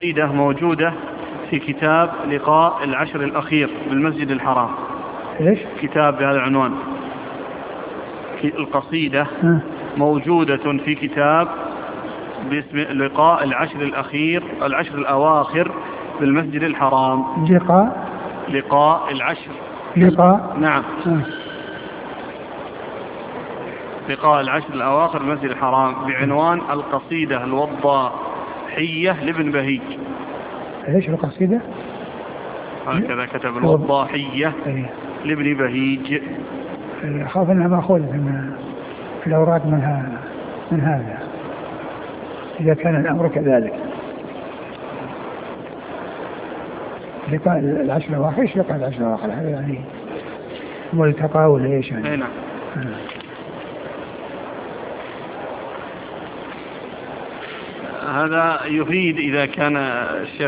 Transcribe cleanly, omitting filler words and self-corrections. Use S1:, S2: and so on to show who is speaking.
S1: قصيدة موجودة في كتاب لقاء العشر الأخير بالمسجد الحرام.
S2: إيش؟
S1: كتاب بهذا العنوان. القصيدة موجودة في كتاب باسم لقاء العشر الأواخر بالمسجد الحرام. لقاء العشر.
S2: نعم.
S1: لقاء العشر الأواخر بالمسجد الحرام بعنوان القصيدة الوضاحية لابن بهيج.
S2: ايش القصيدة؟
S1: هكذا كتب الوضاحية لابن بهيج.
S2: أخاف أنها مأخوذة في الأوراق من هذا إذا كان الأمر كذلك. لقاء العشر الأواخر، إيش لقاء العشر الأواخر؟ هذا يعني ملتقى ولا إيش يعني؟
S1: نعم. هذا يفيد إذا كان الشيخ